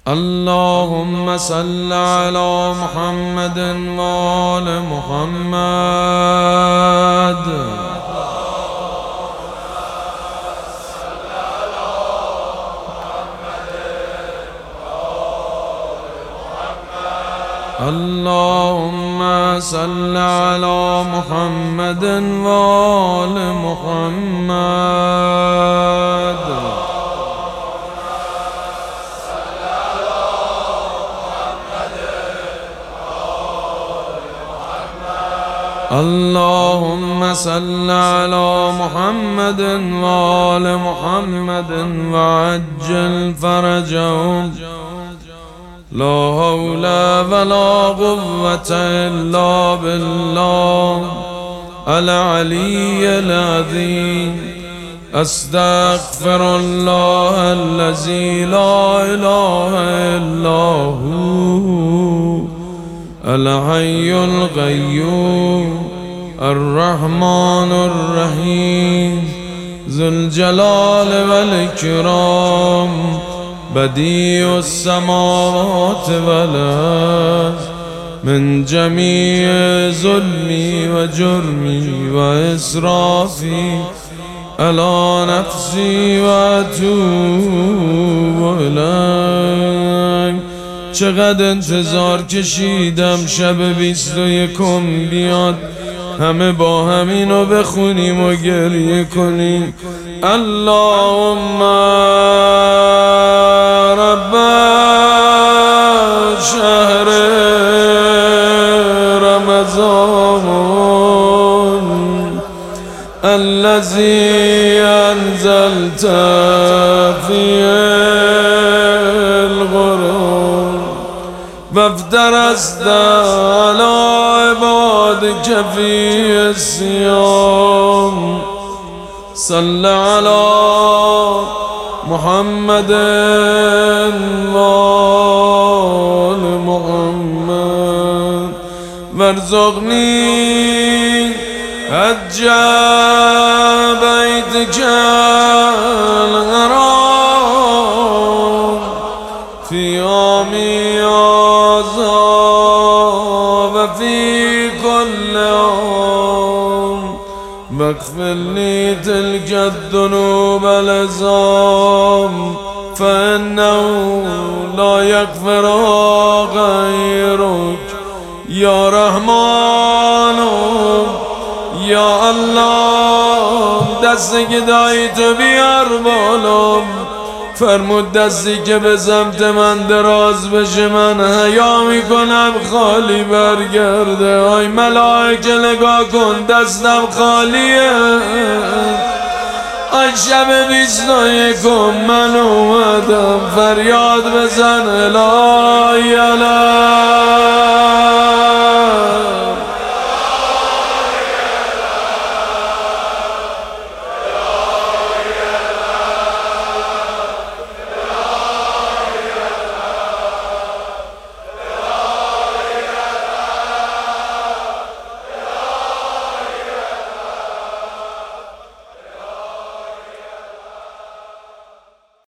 اللهم صل على محمد وآل محمد. اللهم صل على محمد وآل محمد. اللهم صل على محمد وآل محمد وعجل فرجهم. لا حول ولا قوة إلا بالله العلي العظيم. أستغفر الله الذي لا إله إلا هو الحي القيوم الرحمن الرحيم ذو الجلال والإكرام بديع السماوات والأرض. من جميع ظلمي وجرمي وإسرافي على نفسي وأتوب إليك. چقدر انتظار کشیدم شب 21 بیاد، همه با همینو بخونیم و گریه کنیم. اللهم رب شهر رمضان الذي أنزلت فيه القرآن وافترست على عبادك في الصيام. صل على محمد وآل محمد وارزقني حج بيتك الحرام في يومي هذا وفي كل يوم. واغفر لي تلك الذنوب العظام فإنه لا يغفرها غيرك يا رحمن یا الله. دستی که دایی تو بیار بالام، فرمود دستی که به سمت من دراز بشه من حیا میکنم خالی برگرده. آی ملائکه نگاه کن دستم خالیه. آی شب 21 من اومدم فریاد بزن الهی الهی